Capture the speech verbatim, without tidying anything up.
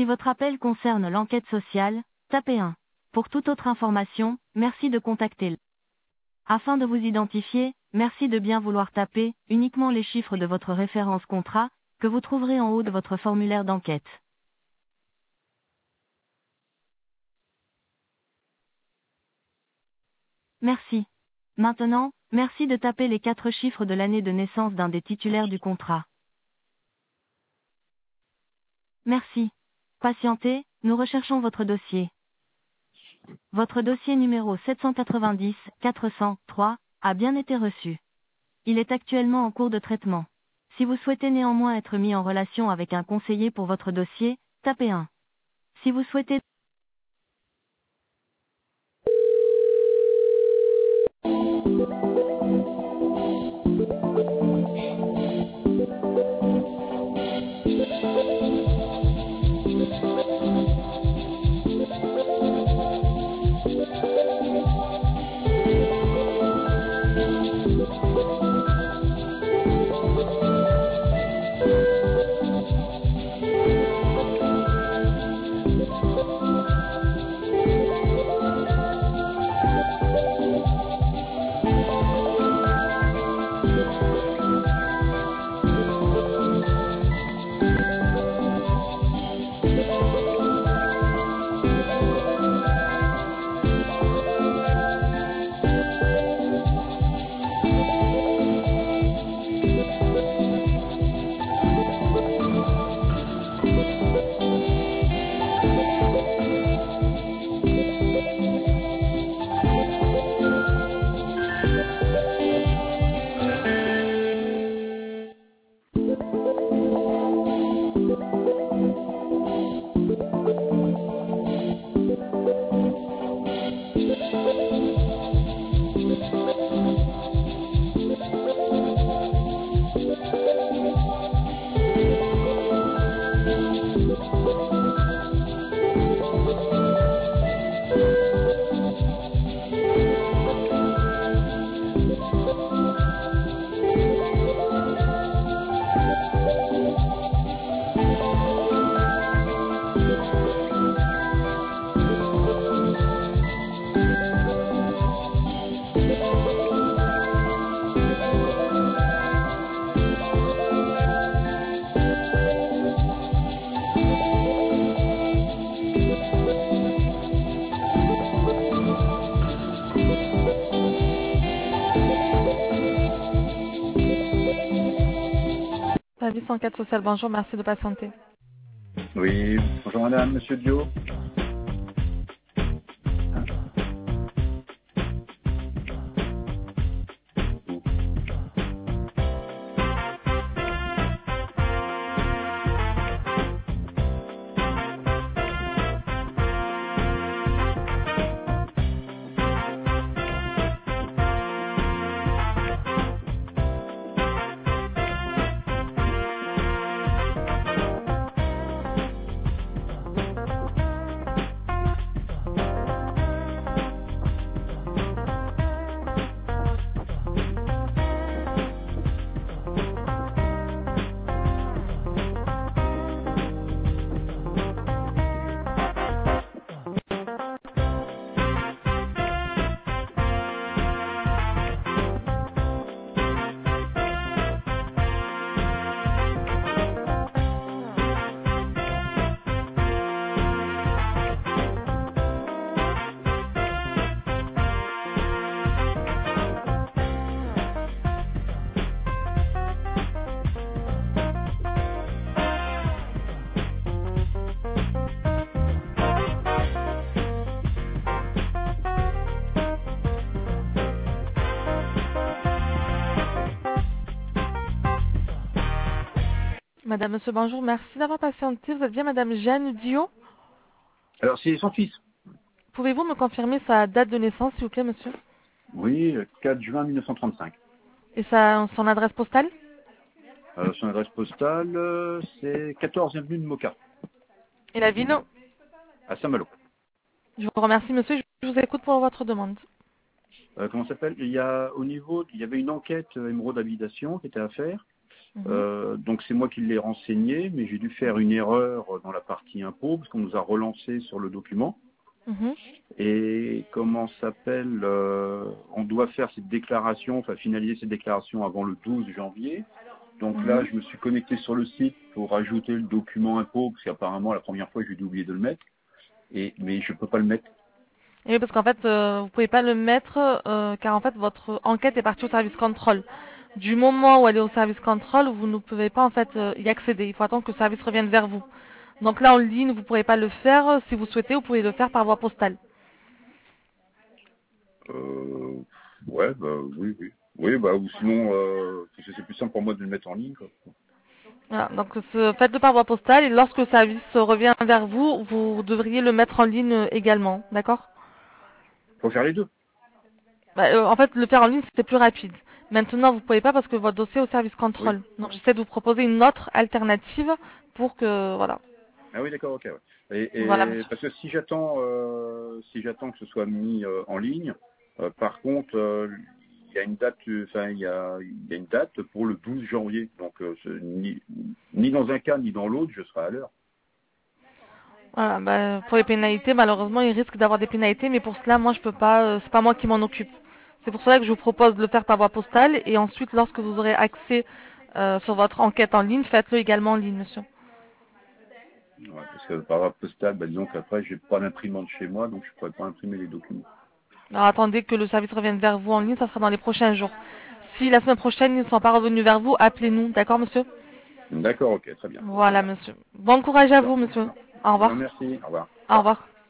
Si votre appel concerne l'enquête sociale, tapez un. Pour toute autre information, merci de contacter le. Afin de vous identifier, merci de bien vouloir taper uniquement les chiffres de votre référence contrat, que vous trouverez en haut de votre formulaire d'enquête. Merci. Maintenant, merci de taper les quatre chiffres de l'année de naissance d'un des titulaires du contrat. Merci. Patientez, nous recherchons votre dossier. Votre dossier numéro sept cent quatre-vingt-dix quatre cent trois a bien été reçu. Il est actuellement en cours de traitement. Si vous souhaitez néanmoins être mis en relation avec un conseiller pour votre dossier, tapez un. Si vous souhaitez Service enquête sociale, bonjour, merci de patienter. Oui, bonjour madame, monsieur Dio. Madame, monsieur, bonjour, merci d'avoir patienté. Vous êtes bien madame Jeanne Dio? Alors c'est son fils. Pouvez-vous me confirmer sa date de naissance, s'il vous plaît, monsieur? Oui, quatre juin mille neuf cent trente-cinq. Et sa, son adresse postale? Euh, son adresse postale, euh, c'est quatorze avenue de Moka, Et la ville? à Saint-Malo. Je vous remercie, monsieur. Je vous écoute pour votre demande. Euh, comment ça s'appelle? Il y a au niveau, il y avait une enquête euh, émeraude habitation qui était à faire. Mhm. Euh, donc c'est moi qui l'ai renseigné, mais j'ai dû faire une erreur dans la partie impôt, parce qu'on nous a relancé sur le document. Mhm. Et comment s'appelle euh, on doit faire cette déclaration, enfin finaliser cette déclaration avant le douze janvier. Donc là, Mhm. je me suis connecté sur le site pour ajouter le document impôt, parce qu'apparemment, la première fois, j'ai dû oublier de le mettre. Et, mais je peux pas le mettre. Et oui, parce qu'en fait, euh, vous pouvez pas le mettre, euh, car en fait, votre enquête est partie au service contrôle. Du moment où elle est au service contrôle, vous ne pouvez pas en fait euh, y accéder. Il faut attendre que le service revienne vers vous. Donc là, en ligne, vous pourrez pas le faire. Si vous souhaitez, vous pouvez le faire par voie postale. Euh, ouais, bah oui, oui. Oui, bah ou sinon, euh, parce que c'est plus simple pour moi de le mettre en ligne, quoi. Voilà, donc ce- faites-le par voie postale et lorsque le service revient vers vous, vous devriez le mettre en ligne euh, également, d'accord? Faut faire les deux. Bah, euh, en fait, le faire en ligne, c'est plus rapide. Maintenant, vous pouvez pas parce que votre dossier est au service Oui. contrôle. Donc, j'essaie de vous proposer une autre alternative pour que, voilà. Ah oui, d'accord, ok. Ouais. Et, Voilà, et monsieur. parce que si j'attends, euh, si j'attends que ce soit mis euh, en ligne, euh, par contre, euh, il y a une date, euh, enfin il y a, il y a une date pour le douze janvier. Donc euh, c'est ni, ni dans un cas ni dans l'autre, je serai à l'heure. Voilà, bah, pour les pénalités, malheureusement, il risque d'avoir des pénalités, mais pour cela, moi, je peux pas, euh, c'est pas moi qui m'en occupe. C'est pour cela que je vous propose de le faire par voie postale et ensuite, lorsque vous aurez accès euh, sur votre enquête en ligne, faites-le également en ligne, monsieur. Ouais, parce que par rapport postal, bah, disons qu'après j'ai pas d'imprimante chez moi, donc je pourrais pas imprimer les documents. Alors attendez que le service revienne vers vous en ligne, ça sera dans les prochains jours. Si la semaine prochaine ils ne sont pas revenus vers vous, appelez-nous, d'accord monsieur? D'accord, ok, très bien, très Voilà bien. monsieur. Bon courage à Bon, vous monsieur. non. Au Non, revoir. merci, au revoir. Au revoir.